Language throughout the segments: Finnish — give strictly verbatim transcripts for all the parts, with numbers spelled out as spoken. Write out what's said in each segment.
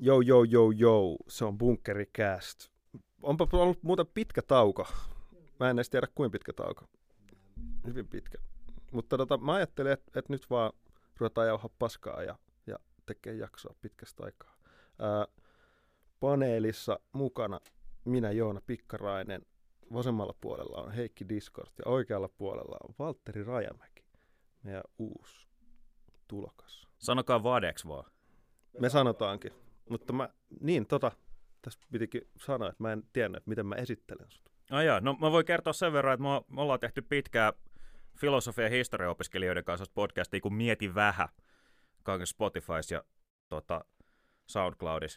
Jou, jou, jou, jou. Se on Bunkkericast. Onpa ollut muuten pitkä tauko. Mä en edes tiedä, kuinka pitkä tauko. Hyvin pitkä. Mutta tota, mä ajattelin, että et nyt vaan ruvetaan jauhaa paskaa ja, ja tekee jaksoa pitkästä aikaa. Ää, paneelissa mukana minä, Joona Pikkarainen. Vasemmalla puolella on Heikki Discord ja oikealla puolella on Valtteri Rajamäki, meidän uusi tulokas. Sanokaa Vadeks vaan. Me sanotaankin. Mutta mä, niin tota, tässä pitikin sanoa, että mä en tiennyt, että miten mä esittelen sut. Ah jaa, no mä voin kertoa sen verran, että me ollaan tehty pitkää filosofia- ja historiaopiskelijoiden kanssa podcastia, kun Mieti vähän, kaiken Spotifys ja tota, SoundCloudissa.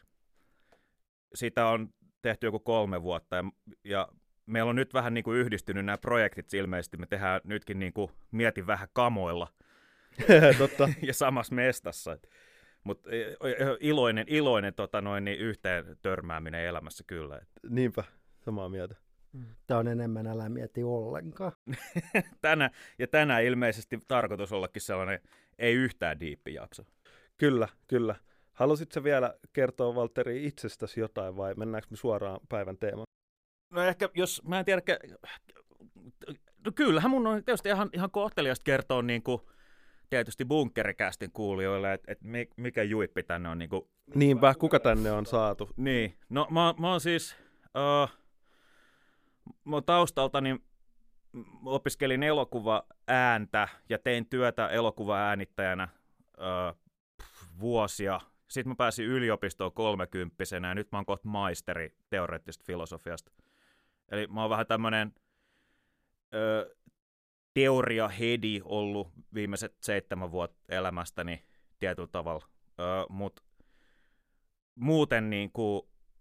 Sitä on tehty joku kolme vuotta ja, ja meillä on nyt vähän niin kuin yhdistynyt nämä projektit ilmeisesti. Me tehdään nytkin niin kuin Mieti vähän kamoilla Totta. ja samassa mestassa. Mutta iloinen, iloinen tota noin, niin yhteen törmääminen elämässä kyllä. Niinpä, samaa mieltä. Tämä on enemmän älä mieti ollenkaan. Tänä, ja tänään ilmeisesti tarkoitus ollakin sellainen ei yhtään diippi jakso. Kyllä, kyllä. Halusitko vielä kertoa, Valtteri, itsestäsi jotain vai mennäänkö me suoraan päivän teemaan? No ehkä, jos mä en tiedä, no kyllähän mun on tietysti ihan, ihan kohteliasta kertoa niin kuin, tietysti Bunkkericastin kuulijoille, että et mikä juippi tänne on. Niin kuin... Niinpä, kuka tänne on saatu? Niin, no mä, mä oon siis, uh, mä taustaltani opiskelin elokuva-ääntä ja tein työtä elokuva-äänittäjänä uh, vuosia. Sitten mä pääsin yliopistoon kolmekymppisenä ja nyt mä oon kohta maisteri teoreettisesta filosofiasta. Eli mä oon vähän tämmönen ö, teoriahedi ollut viimeiset seitsemän vuotta elämästäni tietyllä tavalla. Mutta muuten niin kuin,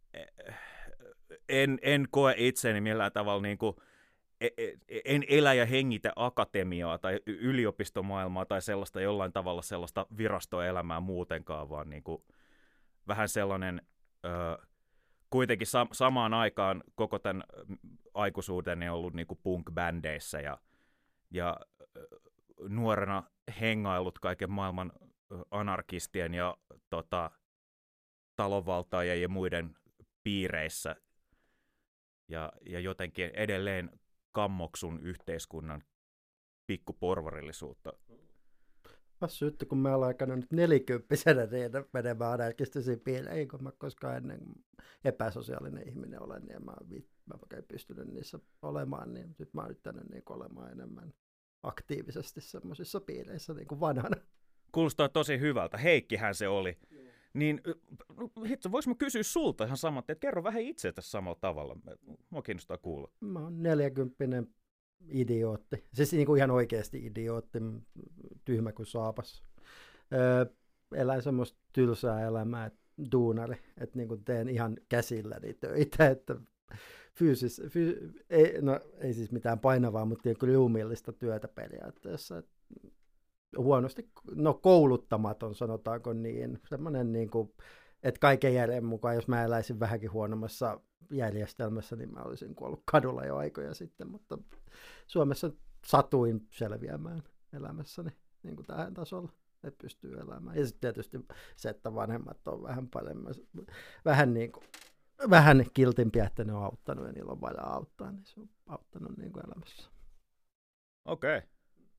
en, en koe itseäni millään tavalla, niin kuin, en elä ja hengitä akatemiaa tai yliopistomaailmaa tai sellaista jollain tavalla sellaista virastoelämää muutenkaan, vaan niin kuin, vähän sellainen... Ö, kuitenkin sa- samaan aikaan koko tämän aikuisuuteni on ollut niinku punk-bändeissä ja, ja nuorena hengaillut kaiken maailman anarkistien ja tota, talonvaltaajien ja muiden piireissä. Ja, ja jotenkin edelleen kammoksun yhteiskunnan pikkuporvarillisuutta. Hassu juttu, kun mä olen aikana nyt nelikymppisenä niin menemään anarkistisiin piileihin, kun mä koskaan ennen epäsosiaalinen ihminen olen, niin mä, mä oikein pystynyt niissä olemaan, niin nyt mä oon yrittänyt niin olemaan enemmän aktiivisesti semmoisissa piileissä niin kuin vanhana. Kuulostaa tosi hyvältä. Heikkihän se oli. Niin hitto, vois mä kysyä sulta ihan samat, että kerro vähän itseäsi samalla tavalla. Mua kiinnostaa kuulla. Mä oon neljäkymppinen idiootti. Siis niin kuin ihan oikeasti idiootti, tyhmä kuin saapas. Öö, elän semmoista tylsää elämää, duunari, että niin kuin teen ihan käsilläni töitä, että fyysis, fy, ei, no, ei siis mitään painavaa, mutta niin liumillista työtä periaatteessa. Et huonosti, no kouluttamaton sanotaanko niin, semmoinen niin kuin, että kaiken järjen mukaan, jos mä eläisin vähänkin huonommassa järjestelmässä, niin mä olisin kuollut kadulla jo aikoja sitten, mutta Suomessa satuin selviämään elämässäni niin kuin tähän tasolla, että pystyy elämään. Ja sitten tietysti se, että vanhemmat on vähän paljon, vähän, niin kuin, vähän kiltimpiä, että ne on auttanut ja niillä on varaa auttaa, niin se on auttanut niin kuin elämässä. Okei. Okay.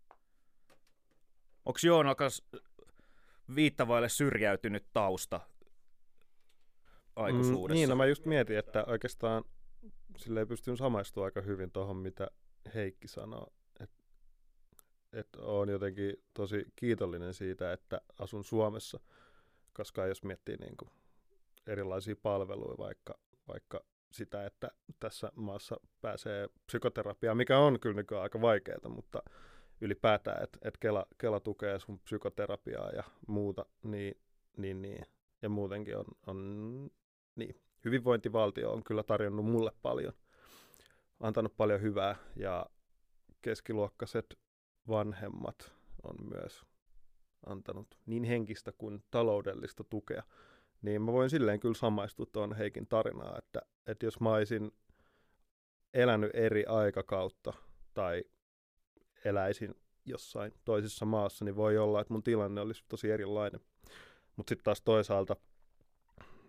Onko Joonakas viittavaille syrjäytynyt tausta aikuisuudessa? Mm, niin, no mä just mietin, että oikeastaan silleen pystyn samaistumaan aika hyvin tuohon, mitä Heikki sanoo. Että et olen jotenkin tosi kiitollinen siitä, että asun Suomessa, koska jos miettii niin kuin erilaisia palveluja, vaikka, vaikka sitä, että tässä maassa pääsee psykoterapiaan, mikä on kyllä nykyään aika vaikeaa, mutta ylipäätään, että et Kela, Kela tukee sun psykoterapiaa ja muuta, niin, niin, niin. Ja muutenkin on, on niin. Hyvinvointivaltio on kyllä tarjonnut mulle paljon, antanut paljon hyvää, ja keskiluokkaiset vanhemmat on myös antanut niin henkistä kuin taloudellista tukea. Niin mä voin silleen kyllä samaistua tuon Heikin tarinaa, että, että jos mä olisin elänyt eri aikakautta tai eläisin jossain toisessa maassa, niin voi olla, että mun tilanne olisi tosi erilainen. Mutta sitten taas toisaalta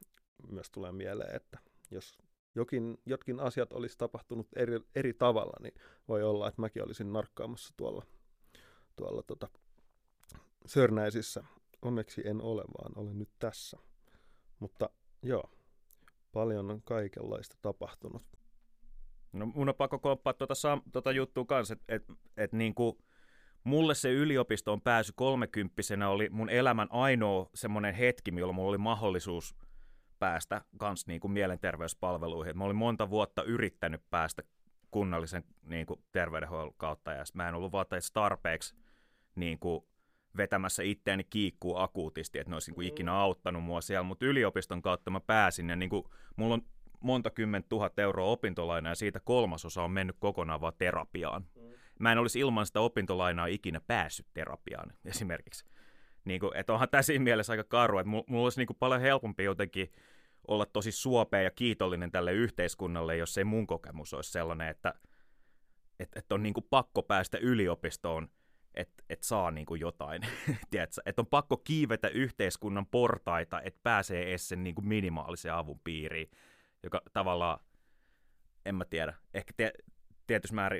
myös tulee mieleen, että jos jokin, jotkin asiat olisi tapahtunut eri, eri tavalla, niin voi olla, että mäkin olisin narkkaamassa tuolla, tuolla tota, Sörnäisissä. Onneksi en ole, vaan olen nyt tässä. Mutta joo, paljon on kaikenlaista tapahtunut. No mun on pakko komppaa tuota, tuota juttua kanssa, että et, et niinku, mulle se yliopistoon pääsy kolmekymppisenä oli mun elämän ainoa semmoinen hetki, milloin mulla oli mahdollisuus päästä kans niinku mielenterveyspalveluihin. Mä olin monta vuotta yrittänyt päästä kunnallisen niinku terveydenhuollon kautta, ja mä en ollut vaan tarpeeksi niinku vetämässä itseäni kiikkuu akuutisti, että ne olisi niinku ikinä auttanut mua siellä, mutta yliopiston kautta mä pääsin, ja niinku, mulla on monta kymmentä tuhat euroa opintolainaa, ja siitä kolmasosa on mennyt kokonaan vaan terapiaan. Mm. Mä en olisi ilman sitä opintolainaa ikinä päässyt terapiaan esimerkiksi. Niinku, että onhan tässä siinä mielessä aika karu, että mulla, mulla olisi niinku paljon helpompi jotenkin olla tosi suopea ja kiitollinen tälle yhteiskunnalle, jos ei mun kokemus olisi sellainen, että et, et on niinku pakko päästä yliopistoon, että et saa niinku jotain. Että on pakko kiivetä yhteiskunnan portaita, että pääsee edes sen niinku minimaalisen avun piiriin, joka tavallaan, en mä tiedä, ehkä te, tietysti määrin,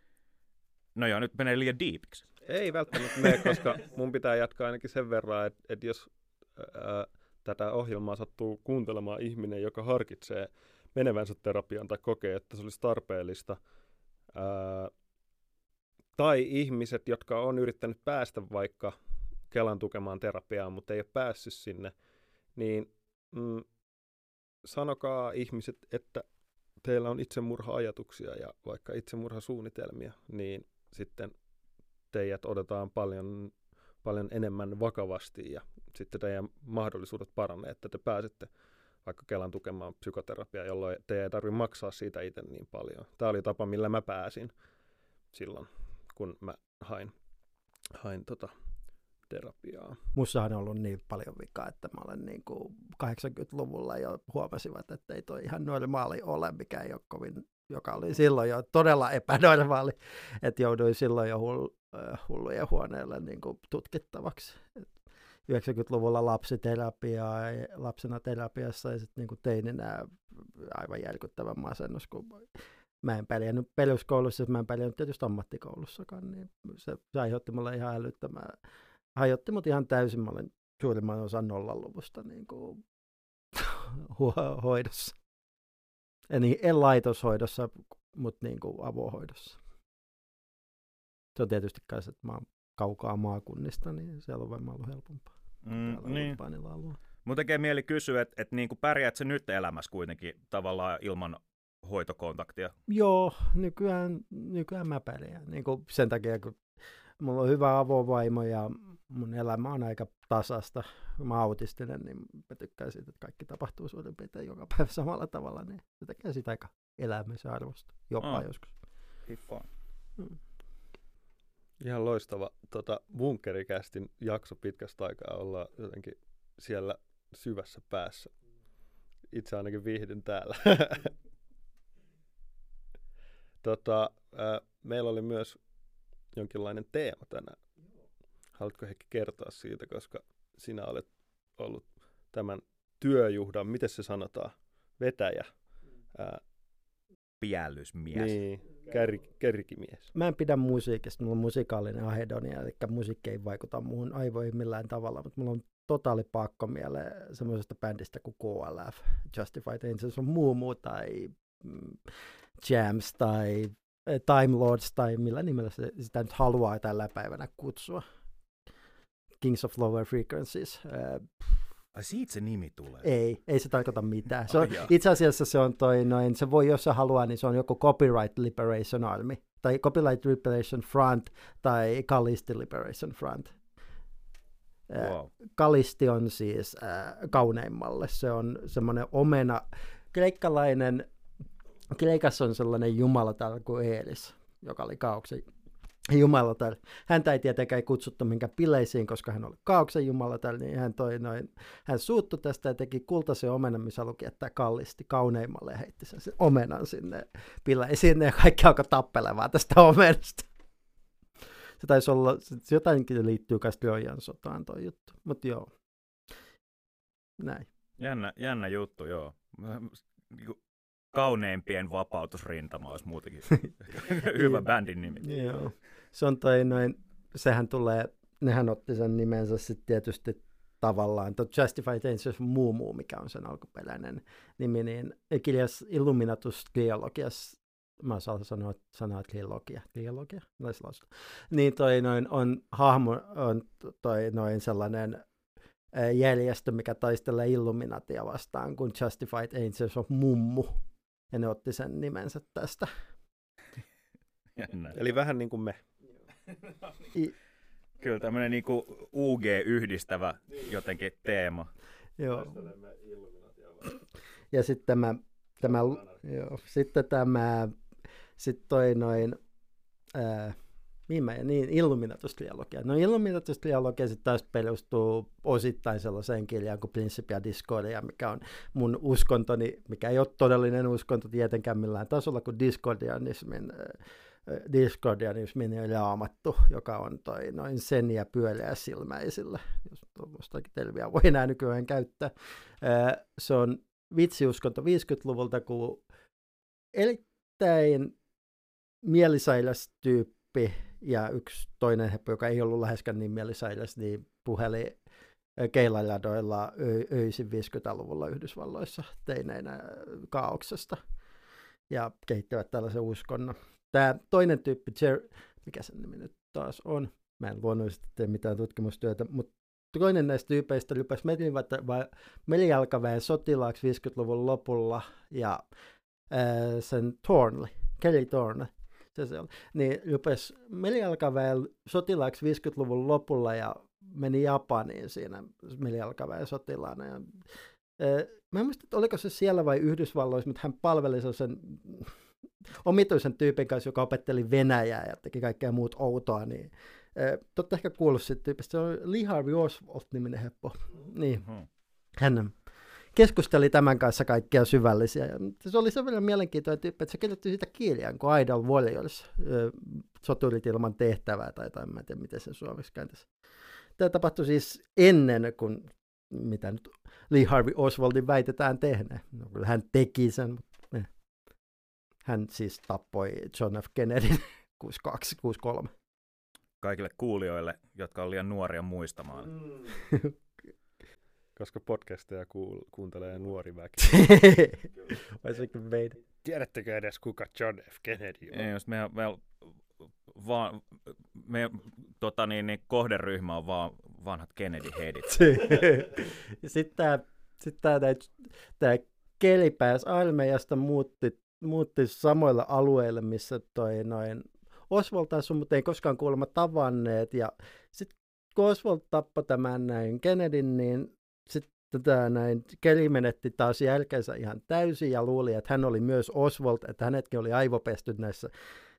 no joo, nyt menee liian diipiksi. Ei välttämättä mene, koska mun pitää jatkaa ainakin sen verran, että, että jos ää, tätä ohjelmaa sattuu kuuntelemaan ihminen, joka harkitsee menevänsä terapiaan tai kokee, että se olisi tarpeellista, ää, tai ihmiset, jotka on yrittänyt päästä vaikka Kelan tukemaan terapiaan, mutta ei ole päässyt sinne, niin mm, sanokaa ihmiset, että teillä on itsemurha-ajatuksia ja vaikka itsemurhasuunnitelmia, niin sitten teidät otetaan paljon, paljon enemmän vakavasti ja sitten teidän mahdollisuudet paranee, että te pääsette vaikka Kelan tukemaan psykoterapiaa, jolloin te ei tarvitse maksaa siitä itse niin paljon. Tämä oli tapa, millä mä pääsin silloin, kun mä hain, hain tota terapiaa. Mussahan on ollut niin paljon vikaa, että mä olen niin kuin kahdeksankymmentäluvulla jo huomasivat, että ei toi ihan normaali ole, mikä ei ole kovin, joka oli silloin jo todella epänormaali, että jouduin silloin jo hull, hullujen huoneelle niin kuin tutkittavaksi. yhdeksänkymmentäluvulla lapsiterapiaa, lapsena terapiassa ja sitten niin teininä aivan järkyttävä masennus, kun mä en pärjännyt peruskoulussa, mä en pärjännyt tietysti ammattikoulussakaan, niin se, se aiheutti mulle ihan älyttömää. Hajotti mut ihan täysin, mä olin suurimman osan nollaluvusta niin kuin ho- hoidossa. En, en laitoshoidossa, mutta niin kuin avohoidossa. Se on tietysti kai, että mä oon kaukaa maakunnista, niin siellä on varmaan ollut helpompaa. Mm, niin. Mun tekee mieli kysyä, että et niinku pärjäät sä nyt elämässä kuitenkin tavallaan ilman hoitokontaktia? Joo, nykyään, nykyään mä pärjään. Niin kuin sen takia, kun mulla on hyvä avovaimo ja mun elämä on aika tasasta. Mä oon autistinen, niin mä tykkään siitä, että kaikki tapahtuu suurin piirtein joka päivä samalla tavalla. Niin se tekee sitä aika elämänsä arvosta, jopa oh. joskus. Hmm. Ihan loistava tota, Bunkkerikästin jakso pitkästä aikaa. Ollaan jotenkin siellä syvässä päässä. Itse ainakin viihdyn täällä. tota, ää, meillä oli myös jonkinlainen teema tänään. Haluatko Heikki kertoa siitä, koska sinä olet ollut tämän työjuhdan, miten se sanotaan, vetäjä. Ää, Piällysmies. Niin, kär, kärkimies. Mä en pidä musiikista, mulla on musikaalinen ahedonia, eli musiikki ei vaikuta muuhun aivoihin millään tavalla, mutta mulla on totaali pakko mieleen semmoisesta bändistä kuin K L F, Justified Angels on muu muu tai mm, Jams tai Time Lords tai millä nimellä se, sitä nyt haluaa tällä päivänä kutsua. Kings of Lower Frequencies. Ai siitä se nimi tulee? Ei, ei se tarkoita mitään. Se on, itse asiassa se on toi, noin, se voi jos se haluaa, niin se on joko Copyright Liberation Army, tai Copyright Liberation Front, tai Callisti Liberation Front. Wow. Callisti on siis äh, kauneimmalle. Se on semmoinen omena, kreikkalainen, Kreikassa on sellainen jumalatar kuin Eelis, joka oli kaauksen jumalatar. Häntä ei tietenkään kutsuttu minkään bileisiin, koska hän oli kaauksen jumalatar, niin hän, toi noin, hän suuttui tästä ja teki kultaisen omenan, missä luki, että Kallisti kauneimmalle ja heitti sen omenan sinne bileisiin ja kaikki alkoi tappelemaan tästä omenasta. Se taisi olla, se jotainkin liittyy kai Trojan sotaan toi juttu, mutta joo, näin. Jännä, jännä juttu, joo. Niinku kauneimpien vapautusrintama olisi muutenkin hyvä bändin nimi. Joo. Se on toi noin, sehän tulee, nehän otti sen nimensä sitten tietysti tavallaan, tuo Justified Angels Mumu, mikä on sen alkuperäinen nimi, niin kirjas Illuminatus Trilogias, mä osaan sanoa sanaa trilogia, trilogia, niin toi noin on hahmo, on toi noin sellainen järjestö, mikä taistelee Illuminatia vastaan, kun Justified Angels of Mummu, ja ne otti sen nimensä tästä. Jännä. Eli vähän niin kuin me. I, Kyllä tämmöinen niinku U G-yhdistävä jotenkin teema. Joo. Ja sitten tämä, tämä, joo, sitten tämä, sitten toi noin, ää, Niin, niin Illuminatus-trilogia. No Illuminatus-trilogia sitten taas perustuu osittain sellaiseen kirjaan kuin Principia Discordia, mikä on mun uskontoni, mikä ei ole todellinen uskonto tietenkään millään tasolla, kuin Discordianismin, äh, Discordianismin raamattu, joka on toi noin sen ja pyöreä silmäisillä, jos tuollaistakin termiä voi enää nykyään käyttää. Äh, se on vitsiuskonto viisikymmentäluvulta, kun erittäin mielisairas tyyppi ja yksi toinen heppä, joka ei ollut läheskään niin mielisairas, niin puheli keilaradoilla ö- öisin viisikymmentäluvulla Yhdysvalloissa teineinä kaauksesta ja kehittivät tällaisen uskonnon. Tämä toinen tyyppi, Jer- mikä sen nimi nyt taas on, mä en luonnollisesti tee mitään tutkimustyötä, mutta toinen näistä tyypeistä rypäsi merijalkaväen sotilaaksi viisikymmentäluvun lopulla ja ää, sen Thornley, Kelly Thornley, se se oli, niin rypäsi merijalkaväen sotilaaksi viisikymmentäluvun lopulla ja meni Japaniin siinä merijalkaväen sotilaana. Ja, ää, mä en muista, että oliko se siellä vai Yhdysvalloissa, mutta hän palveli sen omituisen tyypin kanssa, joka opetteli Venäjää ja teki kaikkea muut outoa, niin te olette ehkä kuullut siitä tyypistä. Se on Lee Harvey Oswald-niminen heppo. Niin. Mm-hmm. Hän keskusteli tämän kanssa kaikkia syvällisiä. Ja se oli sen verran mielenkiintoinen tyyppi, että se kirjoitti siitä kirjan kuin Idle Warriors, soturit ilman tehtävää, tai, tai mä en tiedä, miten sen suomeksi kääntäisi. Tämä tapahtui siis ennen kuin, mitä nyt Lee Harvey Oswaldin väitetään tehneen. No, kyllä hän teki sen, mutta eh. hän siis tappoi John F. Kennedyn kuusikymmentäkaksi kuusikymmentäkolme. Kaikille kuulijoille, jotka on liian nuoria muistamaan. Mm. Koska podcasteja kuul- kuuntelee nuori väki. Tiedättekö edes, kuka John F. Kennedy on? Ei, jos me, me, vaan, me tota niin, niin kohderyhmä on vaan vanhat Kennedy-headit. Sitten tämä sit tää, tää Kelly pääsi armeijasta, muutti, muutti samoilla alueilla, missä toi noin Oswald asui, mutta ei koskaan kuulemma tavanneet. Ja sitten kun Oswald tappoi tämän näin Kennedyn, niin sitten tämä näin Kelly menetti taas jälkeensä ihan täysin ja luuli, että hän oli myös Oswald, että hänetkin oli aivopesty näissä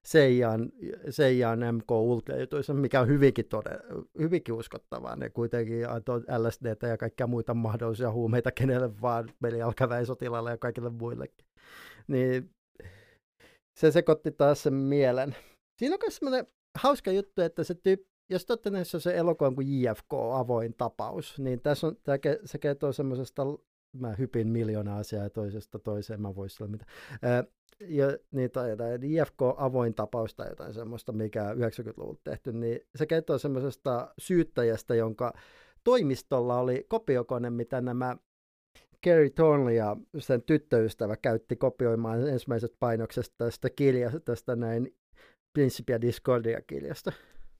C I A:n M K-ultrajutuissa, mikä on hyvinkin, tode, hyvinkin uskottavaa. Ne kuitenkin antoi L S D:tä ja kaikkia muita mahdollisia huumeita kenelle vaan, merijalkaväen sotilaille ja kaikille muillekin. Niin se sekoitti taas sen mielen. Siinä on myös sellainen hauska juttu, että se tyyppi, jos totta näissä on se elokuva kuin J F K, avoin tapaus, niin tässä on, tämä, se kertoo semmoisesta, mä hypin miljoona asiaa toisesta toiseen, mä voisin olla mitä. Ää, ja, niin, tai J F K, avoin tapaus tai jotain semmoista, mikä yhdeksänkymmentäluvulta tehty, niin se kertoo semmoisesta syyttäjästä, jonka toimistolla oli kopiokone, mitä nämä Kerry Thornley ja sen tyttöystävä käytti kopioimaan ensimmäisestä painoksesta tästä kirjasta, tästä näin Principia Discordia-kirjasta.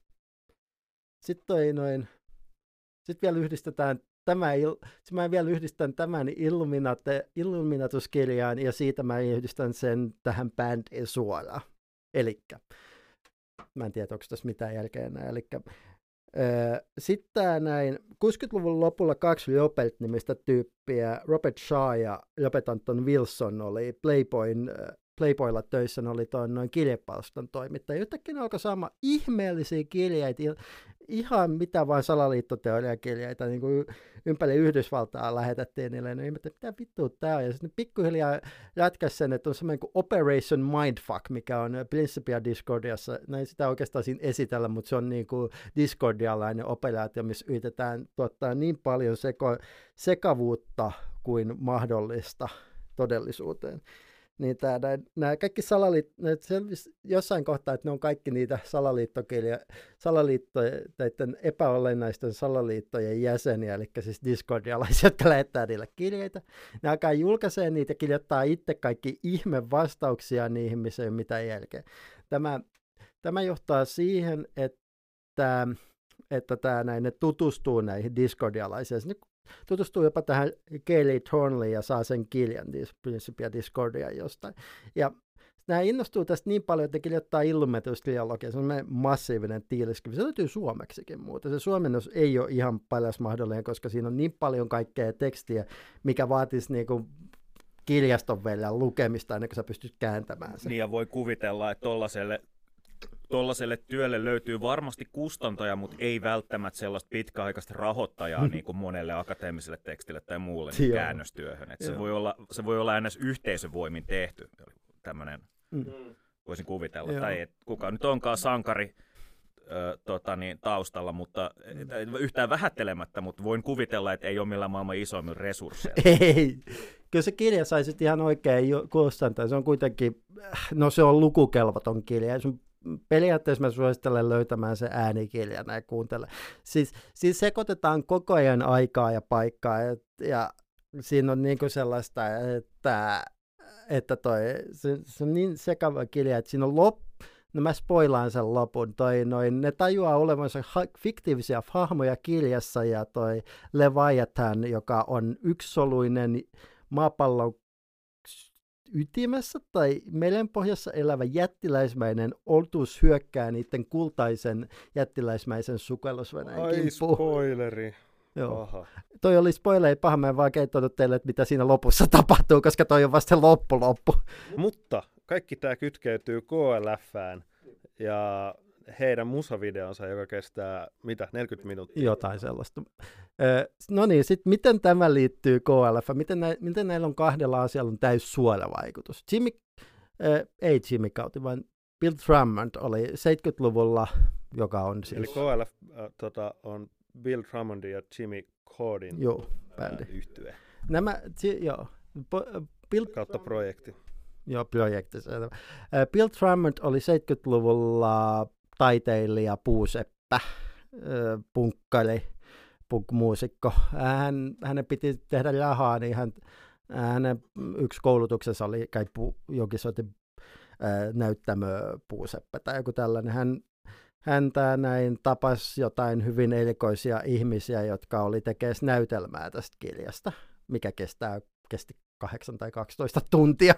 Sitten toi noin, sitten vielä yhdistetään tämä, sitten mä vielä yhdistän tämän Illuminate, Illuminatus-kirjaan ja siitä mä yhdistän sen tähän bändiin suoraan. Elikkä, mä en tiedä, onko tässä mitään jälkeen enää, elikkä sitten tämä näin, kuusikymmentäluvun lopulla kaksi Robert-nimistä tyyppiä, Robert Shaw ja Robert Anton Wilson oli Playboyn, Playboylla töissä, ne oli tuon noin kirjepalstan toimittaja. Yhtäkkiä ne alkoi saamaan ihmeellisiä kirjeitä, ihan mitä vain salaliittoteoriakirjeitä, niin kuin ympäri Yhdysvaltaa lähetettiin niille, no ihmettä, mitä vittua tämä on, ja sitten pikkuhiljaa jatkaisi sen, että on semmoinen kuin Operation Mindfuck, mikä on Principia Discordiassa, näin sitä oikeastaan siinä esitellä, mutta se on niin kuin discordialainen operaatio, missä yritetään tuottaa niin paljon seko, sekavuutta kuin mahdollista todellisuuteen. Niin tää, nämä kaikki salaliittoja, selvisi jossain kohtaa, että ne on kaikki niitä salaliittokirja, salaliittojen, epäolennaisten salaliittojen jäseniä, eli siis discordialaisia, jotka lähettää niille kirjeitä. Ne alkaa julkaisee niitä ja kirjoittaa itse kaikki ihme vastauksia niihin, missä ei ole mitään jälkeä. Tämä, tämä johtaa siihen, että, että tämä, näin, ne tutustuu näihin discordialaisiin. Ne tutustuu jopa tähän Kelly Thornley ja saa sen kirjan, Principia Discordia jostain. Ja nämä innostuu tästä niin paljon, että kirjoittaa Illumetus-trilogia, se on massiivinen tiiliskivi. Se löytyy suomeksikin muuta. Se suomennos ei ole ihan paljas mahdollinen, koska siinä on niin paljon kaikkea tekstiä, mikä vaatisi niinku kirjaston veljan lukemista ennen kuin sä pystyt kääntämään sen. Niin ja voi kuvitella, että tollaselle Tuollaiselle työlle löytyy varmasti kustantaja, mutta ei välttämättä sellaista pitkäaikaista rahoittajaa niin kuin monelle akateemiselle tekstille tai muulle niin käännöstyöhön. Et se, voi olla, se voi olla aina yhteisövoimin tehty, tämmöinen mm. voisin kuvitella. Joo. Tai et kuka nyt onkaan sankari ö, tota, niin, taustalla, mutta yhtään vähättelemättä, mutta voin kuvitella, että ei ole millään maailman isoimmin resursseilla. Ei. Kyllä se kirja saisi ihan oikein kustantaa. Se on kuitenkin, no se on lukukelvoton kirja. Sun periaatteessa mä suosittelen löytämään se äänikirjan ja kuuntelemaan. Siis, siis sekoitetaan koko ajan aikaa ja paikkaa, et, ja siinä on niinku sellaista, että, että toi, se, se on niin sekava kirja, että siinä on loppu, no mä spoilaan sen lopun, toi, noin, ne tajuaa olevansa ha- fiktiivisiä hahmoja kirjassa, ja toi Leviathan, joka on yksisoluinen maapallon ytimessä tai merenpohjassa elävä jättiläismäinen otus hyökkää niiden kultaisen jättiläismäisen sukellusveneen kimppuun. Ai spoileri. Joo. Aha. Toi oli spoileri paha, mä en vaan kertonut teille, että mitä siinä lopussa tapahtuu, koska toi on vasta loppu loppu. Mutta kaikki tää kytkeytyy K L F:ään ja heidän musavideonsa, joka kestää, mitä, neljäkymmentä minuuttia? Jotain sellaista. Ö, no niin, sitten miten tämä liittyy K L F? Miten, nä, miten näillä on kahdella asialla on täys suora vaikutus? Jimmy, ö, ei Jimmy Cauty, vaan Bill Drummond oli seitsemänkymmentäluvulla, joka on siis... Eli K L F äh, tota, on Bill Drummondin ja Jimmy Cordin joo, bändi. Äh, yhtye. Nämä, ti, joo. Bill, kautta projekti. Joo, projekti. Bill Drummond oli seitsemänkymmentäluvulla taiteilija, puuseppä, punkkari, punk-muusikko. Hän, hänen piti tehdä rahaa, niin hän, hänen yksi koulutuksensa oli kai pu, jokin sortin näyttämö puuseppä tai joku tällainen. Hän, häntä näin tapasi jotain hyvin erikoisia ihmisiä, jotka oli tekemässä näytelmää tästä kirjasta, mikä kestää, kesti kahdeksan tai kaksitoista tuntia.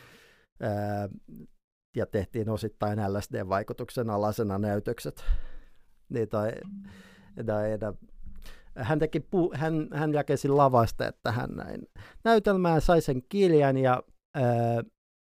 Ää, ja tehtiin osittain L S D-vaikutuksen alasena näytökset. Niin toi, toi, toi, hän, teki pu, hän, hän jakesi lavasta, että hän näin näytelmään sai sen kirjan ja ää,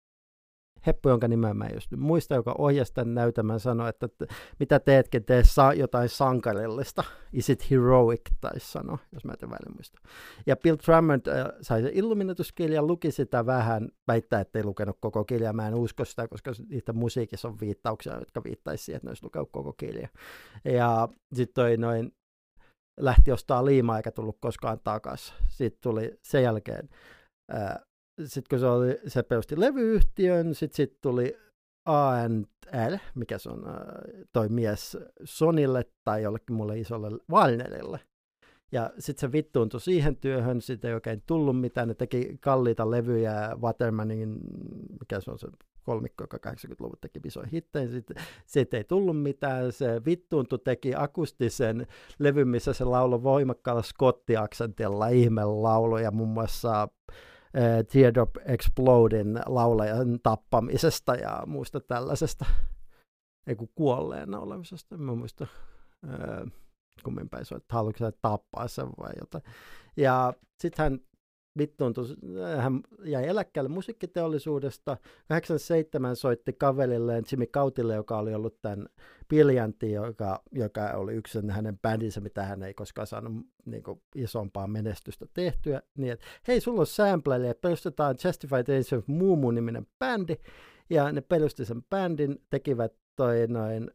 Heppu, jonka nimeä mä en just muista, joka ohjasi tämän näytelmän, sanoi, että, että mitä teetkin, tee saa jotain sankarillista. Is it heroic, taisi sanoa, jos mä en väärin muista. Ja Bill Drummond äh, sai sen Illuminatus-kirjan, luki sitä vähän, väittää, ettei lukenut koko kirjaa. Mä en usko sitä, koska niitä musiikissa on viittauksia, jotka viittaisi siihen, että ne olisi lukenut koko kirja. Ja sitten toi noin lähti ostaa liimaa eikä tullut koskaan takaisin. Sitten tuli sen jälkeen... Äh, Sitten kun se, oli, se perusti levyyhtiön, sitten sit tuli A and L, mikä se on toi mies Sonylle tai jollekin mulle isolle Warnerille. Ja sitten se vittuuntui siihen työhön, sitten ei oikein tullut mitään, ne teki kalliita levyjä Watermanin, mikä se on se kolmikko, joka kahdeksankymmentäluvun teki isoja hittejä, sitten sit ei tullut mitään, se vittuuntui teki akustisen levyn, missä se lauloi voimakkaalla skottiaksentilla ihmelauluja, muun muassa Uh, Teardrop Explodin laulajan tappamisesta ja muista tällaisesta, ei kun kuolleena olemisesta, en mä muista, uh, kummin päin se on, että haluatko sä tappaa sen vai jotain. Ja sitten hän vittuuntui, hän jäi eläkkeelle musiikkiteollisuudesta, kahdeksankymmentäseitsemän soitti kaverilleen Jimmy Cautille, joka oli ollut tämän Brilliantin, joka, joka oli yksi hänen bändinsä, mitä hän ei koskaan saanut niin kuin isompaa menestystä tehtyä, niin että hei, sulla on sampleri, ja perustetaan Justified Age of Moo-niminen bändi, ja ne perusti sen bändin, tekivät toi noin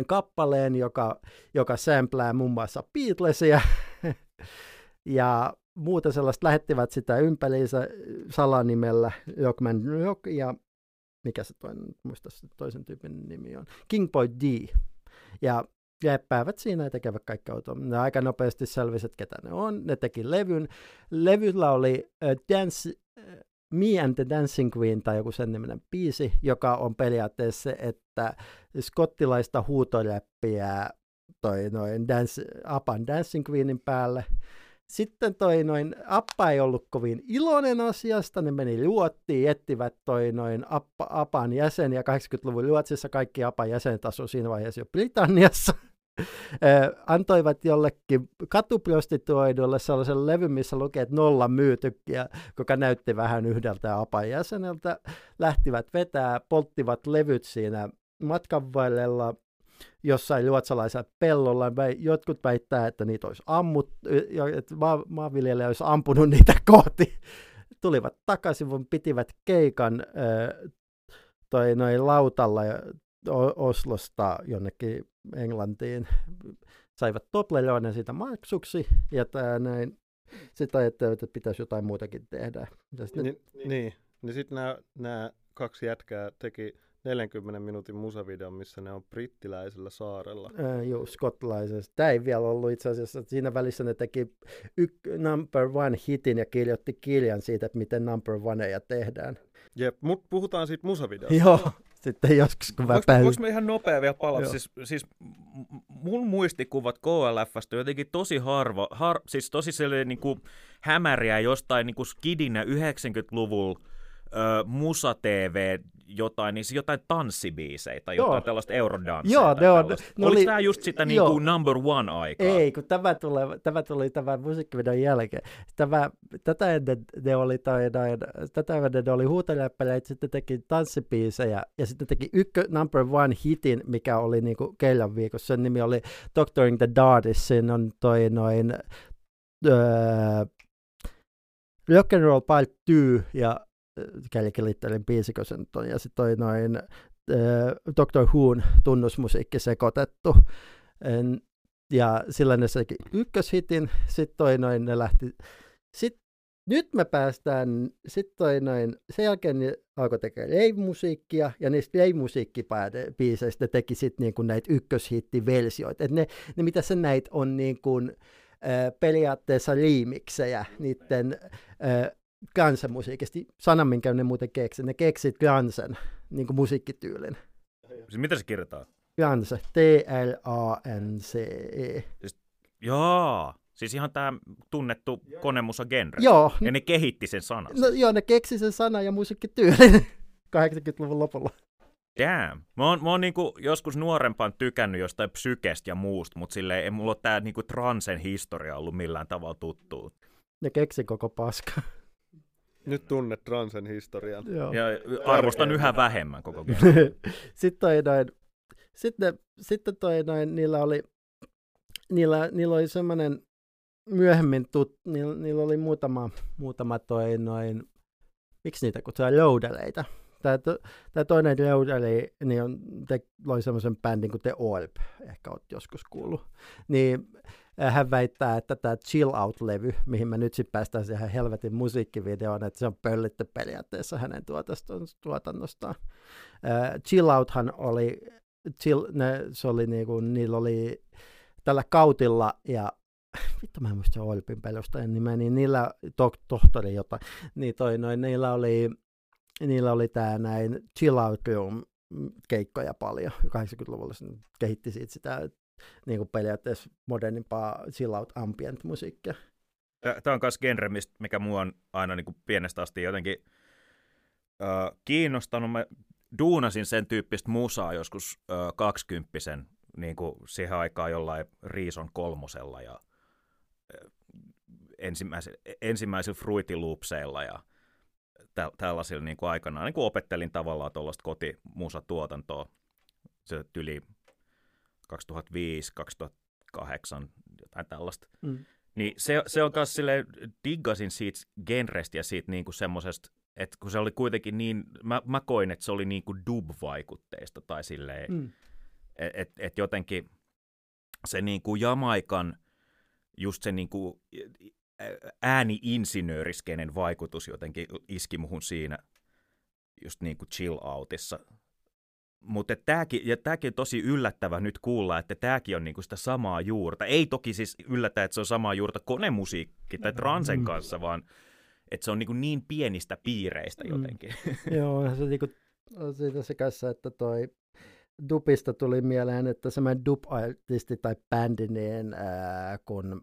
kappaleen, joka, joka samplää muun muassa Beatlesia, ja muuta sellaista, lähettivät sitä ympäriinsä salanimellä Rockman Rock ja mikä se toinen, muista se toisen tyypin nimi on, King Boy D. Ja jäppäävät siinä ja tekevät kaikkea autoa. Ne aika nopeasti selvisi, että ketä ne on. Ne teki levyn. Levyllä oli uh, Dance, uh, Me and the Dancing Queen tai joku sen niminen biisi, joka on periaatteessa se, että skottilaista huutoräppiä toi noin dance, Apan Dancing Queenin päälle. Sitten toi noin Appa ei ollut kovin iloinen asiasta, ne meni luottiin, ettivät toi noin Appa, Apan jäseniä. kahdeksankymmentäluvun Ruotsissa kaikki Apan jäsenet asuivat siinä vaiheessa jo Britanniassa. Antoivat jollekin katuprostituoidulle sellaisen levyn, missä lukee, että nolla myyty, joka näytti vähän yhdeltä Apan jäseneltä. Lähtivät vetää, polttivat levyt siinä matkan varrella jossain ruotsalaisella pellolla. Jotkut väittää, että niitä olisi ammut, että maanviljelijä olisi ampunut niitä kohti. Tulivat takaisin, pitivät keikan toi noin lautalla Oslosta jonnekin Englantiin. Saivat Tobleronen siitä maksuksi ja tää näin. Sitten ajattelivat, että pitäisi jotain muutakin tehdä. Sitten... Ni, niin, niin sitten nämä kaksi jätkää teki neljänkymmenen minuutin musavideon, missä ne on brittiläisellä saarella. Äh, joo, skottilaisessa. Tämä ei vielä ollut itse asiassa. Siinä välissä ne teki yk- number one hitin ja kirjoitti kirjan siitä, että miten number oneja tehdään. Jep, mutta puhutaan siitä musavideosta. Joo, sitten joskus kun mä pääsin. Voinko me ihan nopea vielä palata? Siis, siis mun muistikuvat K L F:stä jotenkin tosi harva, har, siis tosi sellainen niin kuin hämäriä jostain niin kuin skidinä yhdeksänkymmentäluvulla ö, musa-T V jotain, niin jotain tanssibiisejä tai jotain Joo. tällaista eurodansseja. Joo, ne on. Ne Oliko oli, tämä just sitä niin kuin number one aikaa? Ei, kun tämä, tulee, tämä tuli tämän musiikkivideon jälkeen. Tämä, tätä ennen ne oli, tai, tai, tätä ennen ne oli huutoräppäjät, sitten teki tanssibiisejä ja sitten teki ykkö number one hitin, mikä oli niin kuin Keilan viikossa. Sen nimi oli Doctoring the Darkness. Siinä on toi noin öö, Rock and Roll Part two ja Kelly biisikö sen on, ja sitten toi noin äh, Doctor Who'n tunnusmusiikki sekoitettu. En, ja sillä ne teki ykköshitin, sitten toi noin ne lähti. Sitten nyt me päästään, sitten toi noin, sen jälkeen ne alkoi tekemään rave-musiikkia, ja niistä rave-musiikkibiiseistä ne teki sitten niinku näitä ykköshittiversioita. Et ne, ne mitä sä näit on niinku, äh, periaatteessa remixejä niiden äh, Guns-musiikista. Sana, minkä ne muuten keksi. Ne keksit Gunsen, niin kuin musiikkityylin. Siis mitä se kirjoittaa? Guns, T L A N C E. Siis, jaa, siis ihan tämä tunnettu konemusa-genre. Joo. Ja ne kehitti sen sanan. No, joo, ne keksi sen sanan ja musiikkityylin kahdeksankymmentäluvun lopulla. Damn. Mä oon, mä oon niinku joskus nuorempaan tykännyt jostain psykestä ja muusta, mutta silleen ei mulla ole tää niinku transen historia ollut millään tavalla tuttuu. Ne keksi koko paska. Nyt tunnet transen historian. Joo. Ja arvostan yhä vähemmän koko ajan. Sitten toi noin, sitten, sitten toi noin, niillä oli, niillä, niillä oli semmoinen myöhemmin, tut, niillä, niillä oli muutama, muutama toi noin, miksi niitä kutsutaan loudeleita. Tämä, tämä toinen loudeli, niin on, te loi semmoisen bändin kuin The Orb, ehkä olet joskus kuullut. Niin hän väittää, että tämä Chill Out-levy, mihin me nyt sitten päästään siihen helvetin musiikkivideoon, että se on pöllitty periaatteessa hänen tuotannostaan. Uh, Chill Outhan oli, chill, ne, se oli niinku, niillä oli tällä kautilla, ja vittu mä en muista Olpin pelustajan nimeä, niin niillä, to, tohtori jotain, niin toi noin, niillä oli, niillä oli tää näin Chill Out Room keikkoja paljon, kahdeksankymmentäluvulla kehitti siitä sitä, niin kuin periaatteessa modernimpaa chill out ambient musiikkia. Tämä on myös genre, mikä mua on aina niin kuin pienestä asti jotenkin äh, kiinnostanut. Mä duunasin sen tyyppistä musaa joskus äh, kaksikymppisen niin kuin siihen aikaan jollain Reason kolmosella ja äh, ensimmäisillä, ensimmäisillä Fruity Loopseilla ja tä, tällaisilla niin kuin aikanaan. Niin kuin opettelin tavallaan tuollaista kotimusatuotantoa. Se yli kaksituhattaviisi kaksituhattakahdeksan, jotain tällaista. Mm. Niin se, se on myös silleen, diggasin siitä genrestä ja siitä niinku semmosesta, että kun se oli kuitenkin niin, mä, mä koin, että se oli niinku dub-vaikutteista tai silleen, mm. että et, et jotenkin se niinku Jamaikan, just se niinku ääni-insinööriskenen vaikutus jotenkin iski muhun siinä just niin kuin chill outissa. Mutta tämäkin, ja tämäkin on tosi yllättävä nyt kuulla, että tämäkin on niinku sitä samaa juurta. Ei toki siis yllätä, että se on samaa juurta konemusiikki tai transen kanssa, vaan että se on niinku niin pienistä piireistä jotenkin. Mm. Joo, se niinku, on siitä se kanssa, että toi dubista tuli mieleen, että semmoinen dub-artisti tai bändi, niin ää, kun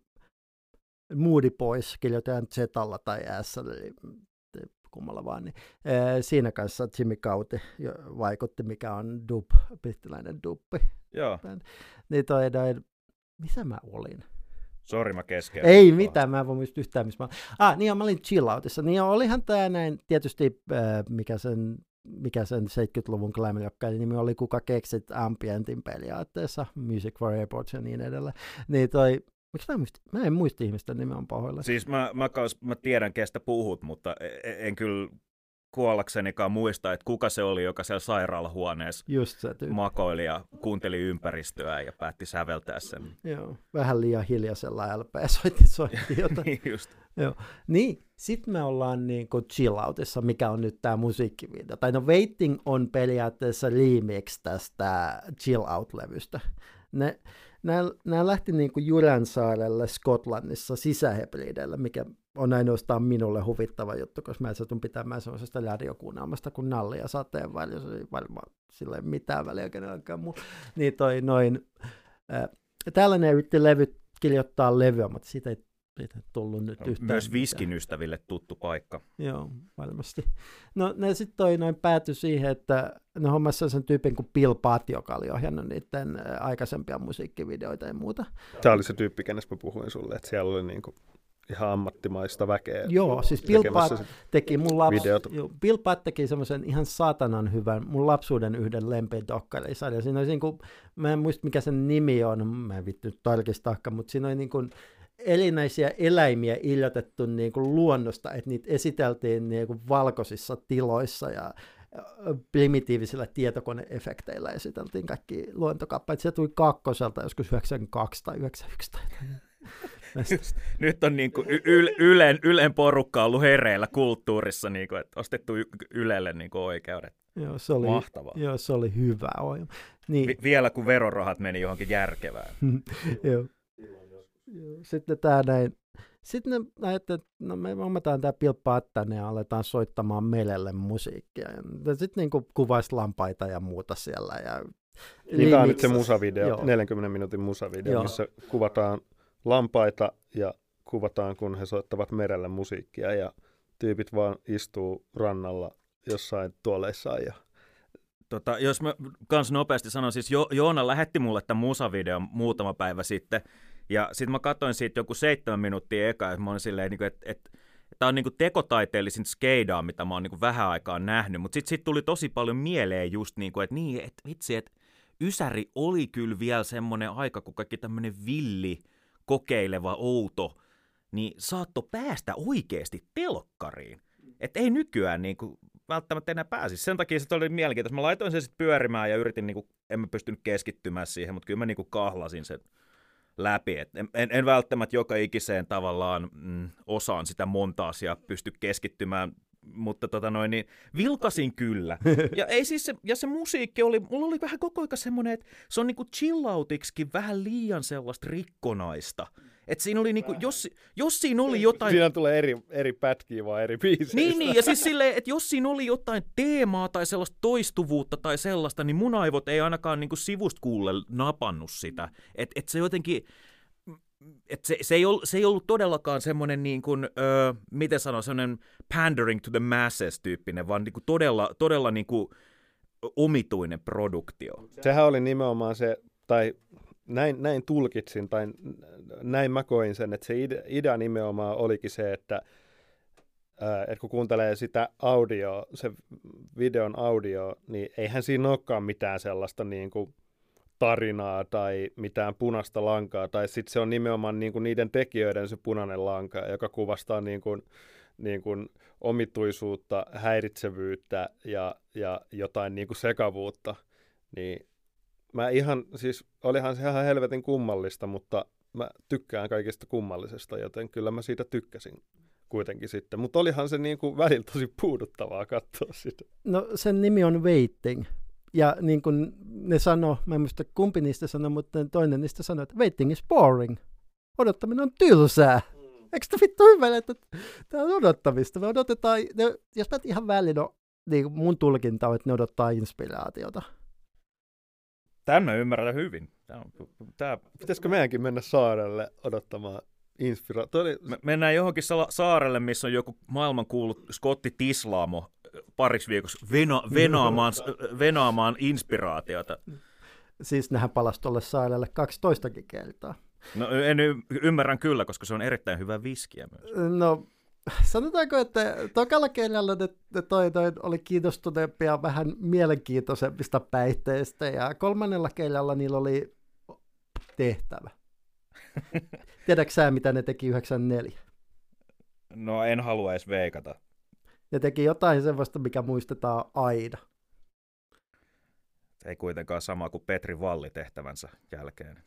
Moody Boys kirjoitetaan Zetalla tai S, eli kummalla vaan, niin ää, siinä kanssa Jimmy Cauty vaikutti, mikä on dub, brittiläinen dubbi. Joo. Niin toi, toi, missä mä olin? Sori, mä keskeytin. Ei mitään, mä en voi muista yhtään, missä mä olin. Ah, niin mä olin chill outissa. Niin olihan tää näin, tietysti äh, mikä sen mikä sen seitsemänkymmentäluvun glam-jokkaiden nimi oli, kuka keksit ambientin periaatteessa, Music for Airports ja niin edelleen. Niin toi, miksi mä, muist, mä en muista ihmisten nimeä on pahoilla. Siis mä, mä, mä tiedän, kestä puhut, mutta en, en kyllä kuollaksenikaan muista, että kuka se oli, joka siellä sairaalahuoneessa Just se makoili ja kuunteli ympäristöä ja päätti säveltää sen. Joo, vähän liian hiljaisella L P soitti, soitti jotain. Niin just. Joo. Niin, sit me ollaan niinku chill outissa, mikä on nyt tää musiikkivideo. Tai no Waiting on periaatteessa remix tästä chill out-levystä. Ne, nämä lähti niinku Jyränsaarelle Skotlannissa sisähebrideillä, mikä on ainoastaan minulle huvittava juttu, koska mä satun pitämään sellaisesta radiokuunnelmasta kuin Nalli ja sateenvarjo, se ei varmaan sillä mitään väliä kenelläkään muu. Niin toi noin, äh, tällainen yritti levy, kirjoittaa levyä, mutta siitä ei, ei tullut nyt no, yhtään. Myös viskin ystäville tuttu paikka. Joo, varmasti. No ne sitten toi noin päätyi siihen, että ne hommassa sen tyypin kuin Bill Putt, joka oli ohjannut niiden aikaisempia musiikkivideoita ja muuta. Tämä oli se tyyppi, kenestä mä puhuin sulle, että siellä oli niinku ihan ammattimaista väkeä. Joo, siis Bill Putt teki mun laps... Joo, Bill Putt teki semmoisen ihan saatanan hyvän, mun lapsuuden yhden lempidokkarisarjan. Siinä oli niin kuin, mä en muista mikä sen nimi on, mä en vittu nyt tarkistaakaan, mutta siinä oli niin kuin erinäisiä eläimiä iljotettu niin kuin luonnosta, että niitä esiteltiin niin kuin valkoisissa tiloissa ja primitiivisillä tietokoneefekteillä esiteltiin kaikki luontokappaleet. Se tuli kakkoselta joskus yhdeksänkymmentäkaksi tai yhdeksänkymmentäyksi tai Just, nyt on niin kuin y- ylen, ylen porukka ollut hereillä kulttuurissa, niin kuin, että ostettu y- Ylelle niin kuin oikeudet. Joo, se oli, mahtavaa. Joo, se oli hyvä ohjelma. Niin. Vi- vielä kun verorahat meni johonkin järkevään. Joo. Sitten tämä näin. Sitten ne ajattelee, että no me hommataan tämä Bill Putt tänne ja aletaan soittamaan Melelle musiikkia. Sitten niin kuvasi lampaita ja muuta siellä. Ja niin tämä on nyt se musavideo, Joo. neljänkymmenen minuutin musavideo, Joo. missä kuvataan lampaita ja kuvataan, kun he soittavat merelle musiikkia ja tyypit vaan istuu rannalla jossain tuoleissaan. Ja... Tota, jos mä kans nopeasti sanon, siis jo- Joona lähetti mulle tämän musavideon muutama päivä sitten ja sitten mä katsoin siitä joku seitsemän minuuttia eka ja mä olin silleen, että et, et, tämä on niinku tekotaiteellisin skeidaa, mitä mä oon niinku vähän aikaa nähnyt, mutta sitten sit tuli tosi paljon mieleen just niinku, että niin, että vitsi, että Ysäri oli kyllä vielä semmoinen aika, kun kaikki tämmöinen villi, kokeileva, outo, niin saatto päästä oikeasti telkkariin. Että ei nykyään niin kuin, välttämättä enää pääsisi. Sen takia se oli mielenkiintoista. Mä laitoin sen sitten pyörimään ja yritin, niin kuin, en mä pystynyt keskittymään siihen, mutta kyllä mä niin kuin kahlasin sen läpi. Et en, en, en välttämättä joka ikiseen tavallaan mm, osaan sitä montaasia pysty keskittymään, mutta tota noin, niin vilkasin kyllä. Ja, ei siis se, ja se musiikki oli, mulla oli vähän koko ajan semmoinen, että se on niinku chill-outiksikin vähän liian sellaista rikkonaista. Että siinä oli niinku, jos, jos siinä oli jotain... Siinä tulee eri, eri pätkiä vaan eri biiseistä. Niin, niin, ja siis silleen, että jos siinä oli jotain teemaa tai sellaista toistuvuutta tai sellaista, niin mun aivot ei ainakaan niinku sivusta kuulle napannut sitä. Että et se jotenkin... Et se, se, ei ollut, se ei ollut todellakaan semmoinen, niin kuin, öö, miten sanoa, semmoinen pandering to the masses -tyyppinen, vaan niin kuin todella, todella niin kuin omituinen produktio. Sehän oli nimenomaan se, tai näin, näin tulkitsin, tai näin mä koin sen, että se idea, idea nimenomaan olikin se, että, ää, että kun kuuntelee sitä audioa, se videon audio, niin eihän siinä olekaan mitään sellaista niin kuin tarinaa tai mitään punaista lankaa, tai sitten se on nimenomaan niinku niiden tekijöiden se punainen lanka, joka kuvastaa niinku, niinku omituisuutta, häiritsevyyttä ja, ja jotain niinku sekavuutta. Niin mä ihan, siis olihan se ihan helvetin kummallista, mutta mä tykkään kaikista kummallisesta, joten kyllä mä siitä tykkäsin kuitenkin sitten. Mutta olihan se niin kuin välillä tosi puuduttavaa katsoa sitä. No sen nimi on Waiting. Ja niin kuin ne sanoo, mä en muista kumpi niistä sanoo, mutta toinen niistä sanoo, että waiting is boring. Odottaminen on tylsää. Eikö tämä vittu hyvä, että tämä on odottamista? Me odotetaan, ne, jos mä ihan välillä, no, niin mun tulkinta on, että ne odottaa inspiraatiota. Tämän mä ymmärrän hyvin. Tämä on, tämä... Pitäisikö meidänkin mennä saarelle odottamaan inspiraatiota? Me mennään johonkin saarelle, missä on joku maailmankuullut Scotti Tislaamo pariksi viikossa veno, venaamaan, venaamaan inspiraatiota. Siis nehän palasi tuolle saarelle kaksitoistakin kertaa. No en y- ymmärrän kyllä, koska se on erittäin hyvä viskiä myös. No sanotaanko, että tokalla kerralla ne, ne toi, toi oli kiinnostuneempia vähän mielenkiintoisemmista päihteistä ja kolmannella kerralla niillä oli tehtävä. Tiedätkö sä, mitä ne teki yhdeksänkymmentäneljä? No en halua edes veikata. Ne teki jotain sellaista, mikä muistetaan aina. Ei kuitenkaan sama kuin Petri Valli tehtävänsä jälkeen.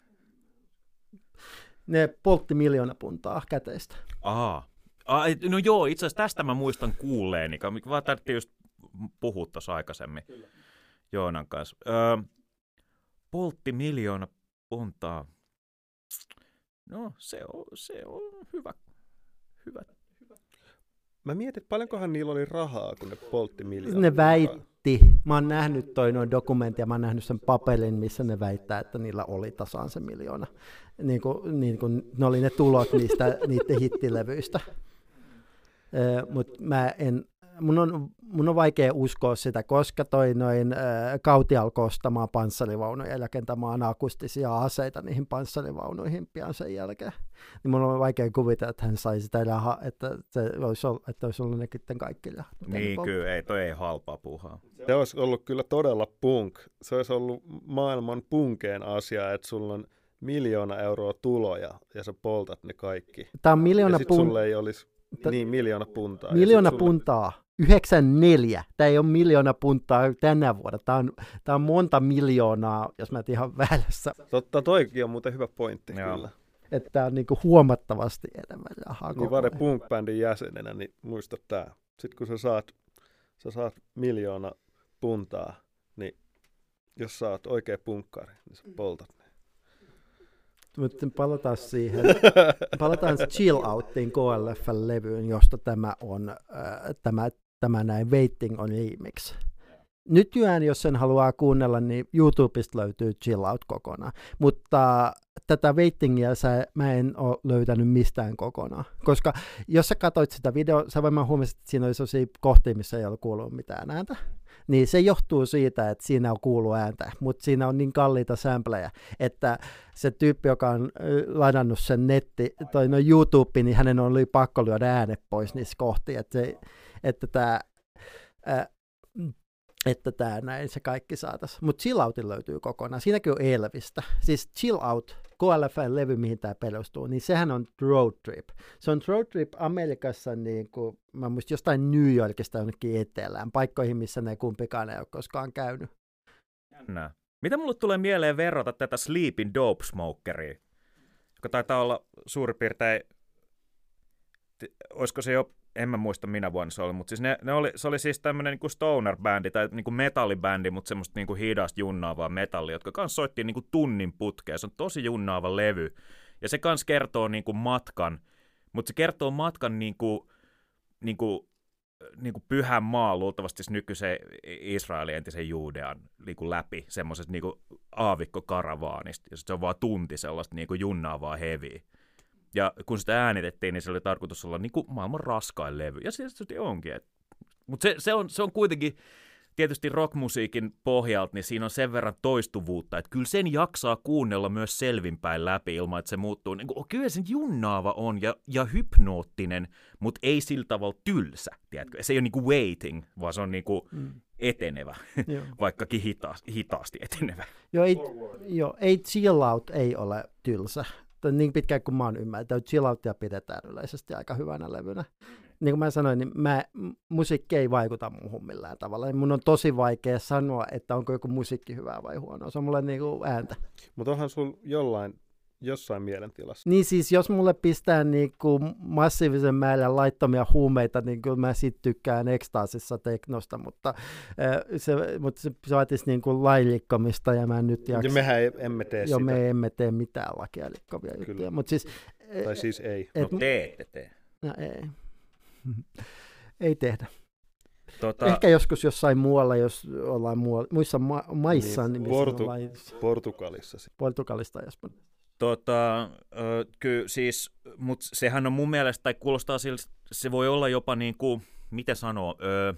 Ne poltti miljoona puntaa käteistä. Aa. Ah, no joo, itse asiassa tästä mä muistan kuulleeni, mikä vaan tarvittiin just puhua tuossa aikaisemmin Kyllä. Joonan kanssa. Öö, poltti miljoona puntaa. No, se on, se on hyvä. Hyvä. hyvä. Mä mietin, paljonkohan niillä oli rahaa, kun ne poltti miljoona. Ne väitti. Mä oon nähnyt toi noin dokumentti ja mä oon nähnyt sen paperin, missä ne väittää, että niillä oli tasaan se miljoona. Niin kuin, niin kuin ne oli ne tulot niistä, niiden hittilevyistä. Mutta mä en, mun on, mun on vaikea uskoa sitä, koska toi noin ää, Kauti alkoi ostamaan panssarivaunuja ja rakentamaan akustisia aseita niihin panssarivaunuihin pian sen jälkeen. Niin mun on vaikea kuvitella, että hän sai sitä rahaa, että, se olisi ollut, että olisi ollut nekin kaikki rahat. Niin kyllä, ei, toi ei halpaa puhaa. Se olisi ollut kyllä todella punk. Se olisi ollut maailman punkeen asia, että sulla on miljoona euroa tuloja ja sä poltat ne kaikki. Tämä on miljoona ja sit pun... sulle ei olisi T- niin, miljoona puntaa. Miljoona sulle... puntaa. yhdeksänkymmentäneljä. Tämä ei ole miljoona puntaa tänä vuonna. Tämä on, tämä on monta miljoonaa, jos mä et ihan väärässä. Totta, toikin on muuten hyvä pointti. Joo. Kyllä. Että tämä on niin kuin huomattavasti enemmän rahaa. Niin Vade Punk-bändin jäsenenä, niin muista tämä. Sitten kun sä saat, sä saat miljoona puntaa, niin jos sä oot oikea punkkari, niin sä poltat ne. Mutta palataan siihen. Palataan Chill Outiin K L F-levyyn, josta tämä on, äh, tämä, tämä näin Waiting on remix. Nykyään, jos sen haluaa kuunnella, niin YouTubesta löytyy Chill Out kokonaan. Mutta tätä Waitingia sä, mä en ole löytänyt mistään kokonaan. Koska jos sä katsoit sitä videoa, sä varmaan huomasit, että siinä oli sellaisia kohtia, missä ei ollut kuullut mitään ääntä. Niin se johtuu siitä, että siinä on kuulu ääntä, mutta siinä on niin kalliita sampleja, että se tyyppi, joka on ladannut sen netti, toi no YouTube, niin hänen on pakko lyödä äänet pois niissä kohtia, että, se, että tämä äh, että tämä näin se kaikki saataisiin. Mutta Chill Outin löytyy kokonaan. Siinäkin on Elvistä. Siis Chill Out, K L F-levy, mihin tämä perustuu, niin sehän on road trip. Se on road trip Amerikassa, niin kuin, mä muistin jostain New Yorkista jonnekin etelään, paikkoihin, missä ne kumpikaan ei ole koskaan käynyt. Jännää. Mitä mulle tulee mieleen verrata tätä Sleeping Dope Smokeria, joka taitaa olla suurin piirtein, olisiko se jo, en mä muista minä vuonna se oli, mutta siis ne, ne oli, se oli siis tämmöinen niinku stoner-bändi tai niinku metallibändi, mutta semmoista niinku hidasta junnaavaa metallia, jotka kans soittiin niinku tunnin putkeen. Se on tosi junnaava levy. Ja se kans kertoo niinku matkan, mutta se kertoo matkan niinku, niinku, niinku pyhän maa luultavasti nykyisen Israelin entisen Juudean niinku läpi semmoisesta niinku aavikkokaravaanista. Ja se on vaan tunti sellaista niinku junnaavaa heviä. Ja kun sitä äänitettiin, niin se oli tarkoitus olla niin kuin maailman raskain levy. Ja se onkin. Mutta se, se, on, se on kuitenkin tietysti rockmusiikin pohjalta, niin siinä on sen verran toistuvuutta, että kyllä sen jaksaa kuunnella myös selvinpäin läpi ilman, että se muuttuu. Niin kuin, kyllä sen junnaava on ja, ja hypnoottinen, mutta ei sillä tavalla tylsä. Tiedätkö? Se ei ole niin kuin waiting, vaan se on niin kuin mm. etenevä, vaikkakin hita, hitaasti etenevä. Joo, ei, jo, ei Chill Out ei ole tylsä. Niin pitkään kuin mä oon ymmärtänyt, Chill Outia pidetään yleisesti aika hyvänä levynä. Niin kuin mä sanoin, niin mä, musiikki ei vaikuta muuhun millään tavalla. Mun on tosi vaikea sanoa, että onko joku musiikki hyvää vai huonoa. Se on mulle niin kuin ääntä. Mutta onhan sulla jollain jossain mielentilassa. Niin siis, jos mulle pistää niinku massiivisen määrän laittomia huumeita, niin kyllä mä sit tykkään ekstaasissa teknosta, mutta äh, se, mutta se vaatisi niinku lainrikkomista ja mä nyt jaksa. Ja mehän ei, emme tee Joo, sitä. me emme tee mitään lakia rikkovia Kyllä. juttuja. Mut siis, Tai siis ei. No teette te. No ei. Ei tehdä. Tota, Ehkä joskus jossain muualla, jos ollaan muualla, muissa ma- maissa. Niin, Niin Portu- lain... Portugalissa. Portugalista ja Espanjasta. tota, kyllä siis, mutta sehän on mun mielestä, tai kuulostaa siltä, se voi olla jopa niin kuin, miten sanoo, öö,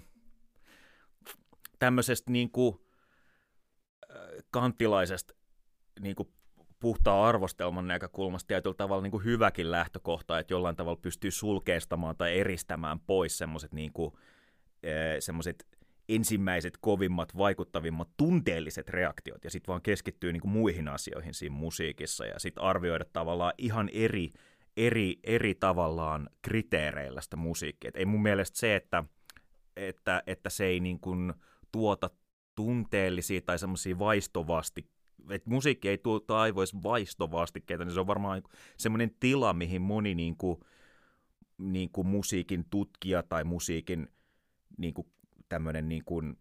tämmöisestä niin kuin kanttilaisesta niin kuin puhtaan arvostelman näkökulmasta tietyllä tavalla niin kuin hyväkin lähtökohta, että jollain tavalla pystyy sulkeistamaan tai eristämään pois semmoiset niin kuin semmoiset ensimmäiset, kovimmat, vaikuttavimmat, tunteelliset reaktiot, ja sitten vaan keskittyy niinku muihin asioihin siinä musiikissa, ja sitten arvioida tavallaan ihan eri, eri, eri tavallaan kriteereillä sitä musiikkia. Et ei mun mielestä se, että, että, että se ei niinku tuota tunteellisia tai semmoisia vaistovasti, että musiikki ei tuota aivoissa vaistovastikkeita, niin se on varmaan semmoinen tila, mihin moni niinku, niinku musiikin tutkija tai musiikin niin kuin tämmöinen niin kuin,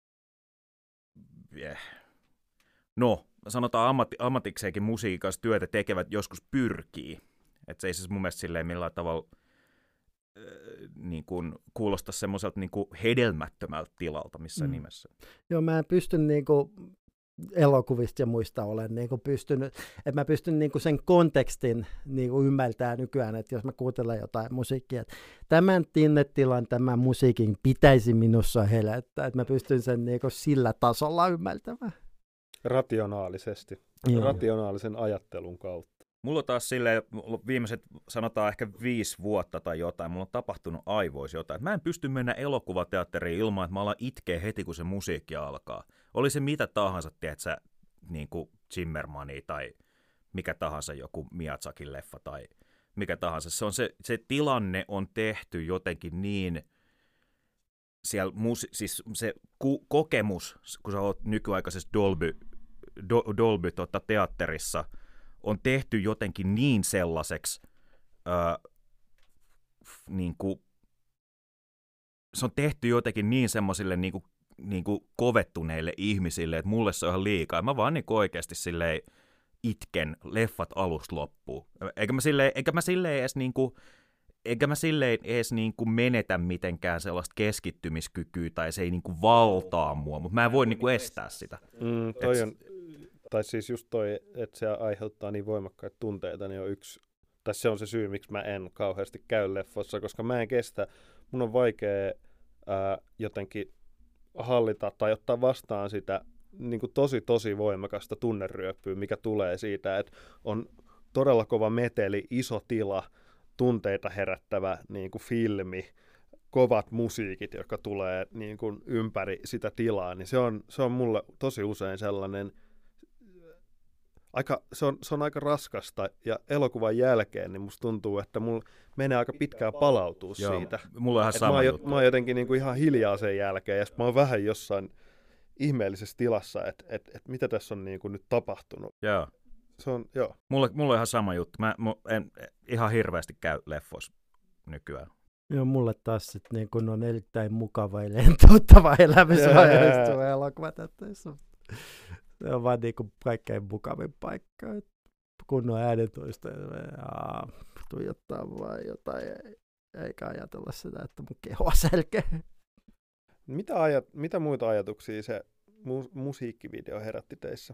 yeah. no, sanotaan ammatti, ammatikseenkin musiikin kanssa työtä tekevät joskus pyrkii. Että se ei siis mun mielestä silleen millään tavalla äh, niin kuin kuulosta semmoiselta niin kuin hedelmättömältä tilalta missään mm. nimessä. Joo, mä en pysty niin kuin elokuvista ja muista olen niin kuin pystynyt, että mä pystyn niin kuin sen kontekstin niin kuin ymmärtämään nykyään, että jos mä kuuntelen jotain musiikkia, että tämän tinnetilan, tämän musiikin pitäisi minussa herättää, että mä pystyn sen niin kuin sillä tasolla ymmärtämään. Rationaalisesti, Joo. rationaalisen ajattelun kautta. Mulla on taas silleen, viimeiset sanotaan ehkä viisi vuotta tai jotain, mulla on tapahtunut aivoissa jotain. Mä en pysty mennä elokuvateatteriin ilman, että mä alan itkeä heti, kun se musiikki alkaa. Oli se mitä tahansa, tiedätkö, niin kuin Zimmermani tai mikä tahansa joku Miyazakin leffa tai mikä tahansa. Se, on se, se tilanne on tehty jotenkin niin, siellä musi- siis se ku- kokemus, kun sä oot nykyaikaisessa Dolby, do, Dolby tota, teatterissa, on tehty jotenkin niin sellaiseksi, ää, niin kuin, se on tehty jotenkin niin semmoisille niin kuin, niin kuin kovettuneille ihmisille, että mulle se on ihan liikaa. Mä vaan niin kuin oikeasti silleen itken leffat alusta loppuun. Eikä mä silleen, eikä mä silleen edes, niin kuin, eikä mä silleen edes niin kuin menetä mitenkään sellaista keskittymiskykyä, tai se ei niin kuin valtaa mua, mutta mä en voi niin kuin estää sitä. Mm, toi on, tai siis just toi, että se aiheuttaa niin voimakkaita tunteita, niin on yksi, tai se on se syy, miksi mä en kauheasti käy leffossa, koska mä en kestä, mun on vaikea ää, jotenkin hallita tai ottaa vastaan sitä niin kuin tosi tosi voimakasta tunneryöppyä, mikä tulee siitä, että on todella kova meteli, iso tila, tunteita herättävä niin kuin filmi, kovat musiikit, jotka tulee niin kuin ympäri sitä tilaa, niin se on, se on mulle tosi usein sellainen, aika, se, on, se on aika raskasta, ja elokuvan jälkeen niin musta tuntuu, että mulla menee aika pitkään palautua Joo, siitä. mulla on ihan Et sama mä, oon, juttu. mä oon jotenkin niin kuin ihan hiljaa sen jälkeen, ja sit mä oon vähän jossain ihmeellisessä tilassa, että et, et mitä tässä on niin kuin nyt tapahtunut. Joo. Se on, joo. Mulla, mulla on ihan sama juttu. Mä en ihan hirveästi käy leffoissa nykyään. Joo, mulle taas sitten niin kun on erittäin mukava ja lentouttava elämysvaiheessa elokuvateatterissa. Se on vaan niin kuin kaikkein mukavin paikka. Kunnon äänentoista ja tuijottaa vaan jotain, eikä ajatella sitä, että mun keho sälkee. Mitä, ajat, mitä muita ajatuksia se mu- musiikkivideo herätti teissä?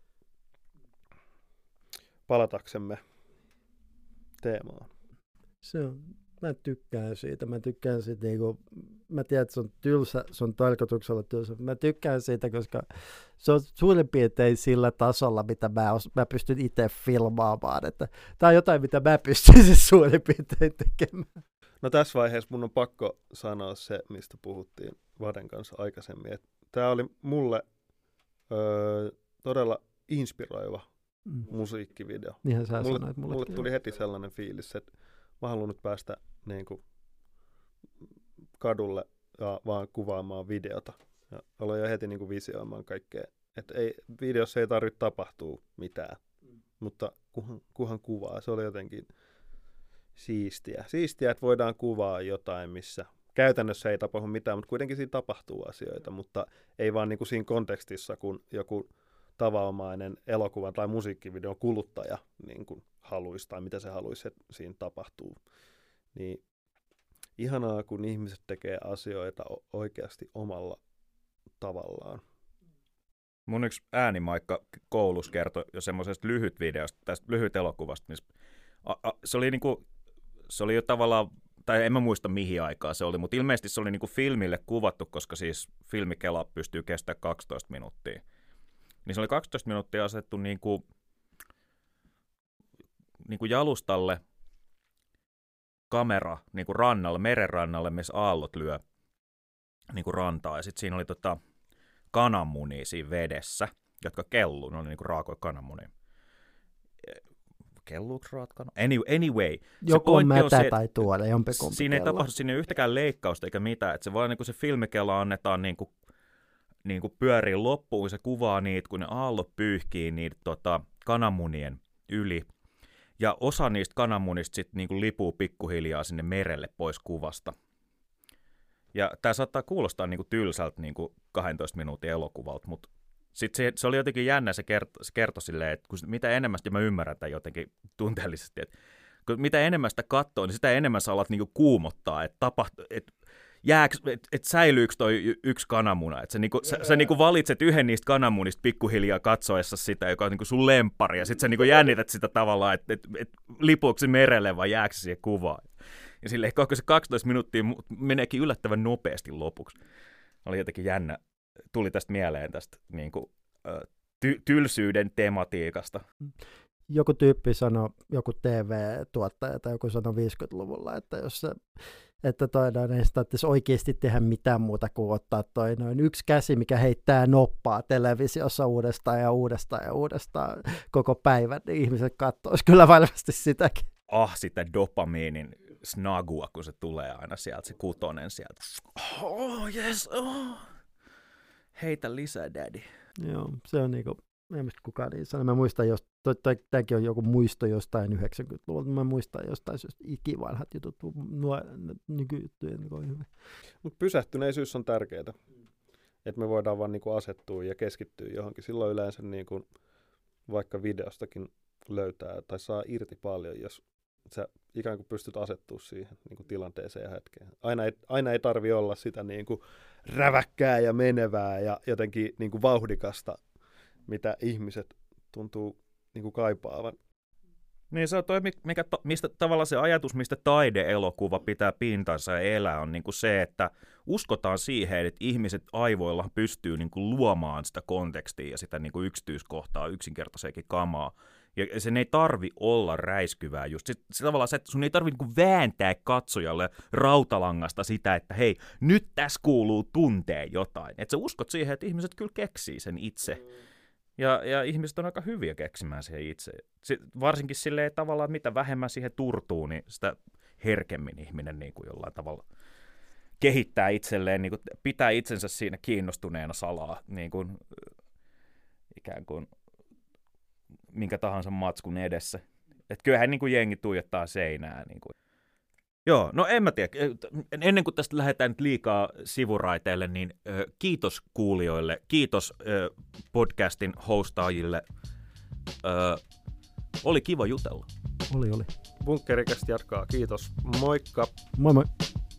Palataksemme teemaan. Se on, mä tykkään siitä. Mä tykkään siitä niinku, mä tiedän, että se on tylsä, se on tarkoituksella tylsä. Mä tykkään siitä, koska se on suurin piirtein sillä tasolla, mitä mä, os, mä pystyn itse filmaamaan. Että tää on jotain, mitä mä pystyisin suurin piirtein tekemään. No tässä vaiheessa mun on pakko sanoa se, mistä puhuttiin Vaden kanssa aikaisemmin. Tämä oli mulle öö, todella inspiroiva mm. musiikkivideo. Niinhän sä mulle, sanoit mulle tuli heti sellainen fiilis, että mä haluan nyt päästä niin kuin, kadulle ja vaan kuvaamaan videota. Ja aloin jo heti niin kuin visioimaan kaikkea. Että ei, videossa ei tarvitse tapahtua mitään, mm. mutta kunhan, kunhan kuvaa. Se oli jotenkin siistiä. Siistiä, että voidaan kuvaa jotain, missä käytännössä ei tapahdu mitään, mutta kuitenkin siinä tapahtuu asioita, mutta ei vaan niin kuin siinä kontekstissa, kun joku tavanomainen elokuvan tai musiikkivideon kuluttaja niin kuin haluaisi tai mitä se haluaisi, että siinä tapahtuu. Niin ihanaa, kun ihmiset tekee asioita oikeasti omalla tavallaan. Mun yksi äänimaikka koulussa kertoi jo semmoisesta lyhyt videosta, tästä lyhyt elokuvasta, missä a, a, se oli niinku, se oli jo tavallaan, tai en mä muista mihin aikaa se oli, mutta ilmeisesti se oli niinku filmille kuvattu, koska siis filmikela pystyy kestämään kaksitoista minuuttia. Niin se oli kaksitoista minuuttia asettu niinku, niinku jalustalle, kamera niinku rannalle, merenrannalle, missä aallot lyö niinku rantaa, ja sitten siinä oli tota kananmunia siinä vedessä, jotka kelluu, ne oli niinku raakoja kananmunia. Kelluuko raat kananmunia? Anyway, anyway joko mätä tai tuoda, jompikumpi siinä ei tapahdu sinne yhtäkään leikkausta eikä mitään, että se vaan niinku se filmikella annetaan niinku, niinku pyörii loppuun, se kuvaa niitä, kun ne aallot pyyhkii niitä tota, kananmunien yli. Ja osa niistä kananmunista sitten niinku lipuu pikkuhiljaa sinne merelle pois kuvasta. Ja tämä saattaa kuulostaa niinku tylsältä niinku kahdentoista minuutin elokuvalta, mutta sitten se, se oli jotenkin jännä, se kertoi, se kertoi silleen, että kun mitä enemmän, ja mä ymmärrän tämän jotenkin tunteellisesti, että kun mitä enemmän sitä katsoo, niin sitä enemmän sä alat niinku kuumottaa, että tapahtuu, että jääks, et, et säilyykö toi yksi kananmuna, että sä, niinku, sä, sä niinku valitset yhden niistä kananmunista pikkuhiljaa katsoessa sitä, joka on niinku sun lemppari, ja sit sä niinku jännität sitä tavallaan, että et, et, lipuuko se merelle vai jääkö se siihen kuvaan. Ja silleen, koko se kaksitoista minuuttia meneekin yllättävän nopeasti lopuksi. Oli jotenkin jännä. Tuli tästä mieleen tästä niin kuin, ty- tylsyyden tematiikasta. Joku tyyppi sanoi, joku T V-tuottaja tai joku sanoi viisikymmentäluvulla, että jos se, että toi noin, ei tarvitsisi oikeasti tehdä mitään muuta kuin ottaa toi noin yksi käsi, mikä heittää noppaa televisiossa uudestaan ja uudestaan ja uudestaan koko päivän, niin ihmiset katsoisi kyllä varmasti sitäkin. Ah, sitä dopamiinin snagua, kun se tulee aina sieltä, se kutonen sieltä. Oh, yes, oh. Heitä lisää, daddy. Joo, se on niinku, en muista kukaan niin sanoo. Mä muistan, jos, toi, toi, tämäkin on joku muisto jostain yhdeksänkymmentäluvulta, mä muistan jostain ikivanhat jutut, nuo nykyjuttuja niin on hyvin. Mutta pysähtyneisyys on tärkeää, että me voidaan vaan niinku asettua ja keskittyä johonkin. Silloin yleensä niinku, vaikka videostakin löytää tai saa irti paljon, jos sä ikään kuin pystyt asettua siihen niin kuin tilanteeseen ja hetkeen. Aina ei, aina ei tarvi olla sitä niin kuin räväkkää ja menevää ja jotenkin niin kuin vauhdikasta, mitä ihmiset tuntuu niin kuin kaipaavan. Niin se on toi, mikä, mistä tavallaan se ajatus, mistä taide-elokuva pitää pintansa ja elää, on niin kuin se, että uskotaan siihen, että ihmiset aivoilla pystyy niin kuin luomaan sitä kontekstia ja sitä niin kuin yksityiskohtaa, yksinkertaisekin kamaa. Ja sen ei tarvi olla räiskyvää just. Se, se tavallaan se, että sun ei tarvi niinku vääntää katsojalle rautalangasta sitä, että hei, nyt tässä kuuluu tuntee jotain. Että sä uskot siihen, että ihmiset kyllä keksii sen itse. Ja, ja ihmiset on aika hyviä keksimään siihen itse. Sitten varsinkin silleen tavallaan, että mitä vähemmän siihen turtuu, niin sitä herkemmin ihminen niin kuin jollain tavalla kehittää itselleen, niin kuin pitää itsensä siinä kiinnostuneena salaa, niin kuin, ikään kuin minkä tahansa matskun edessä. Että kyllähän niin kuin jengi tuijottaa seinää. Niin kuin. Joo, no en mä tiedä. Ennen kuin tästä lähdetään nyt liikaa sivuraiteille, niin ö, kiitos kuulijoille, kiitos ö, podcastin hostaajille. Ö, oli kiva jutella. Oli, oli. Bunkkerikästä jatkaa. Kiitos. Moikka. Moi moi.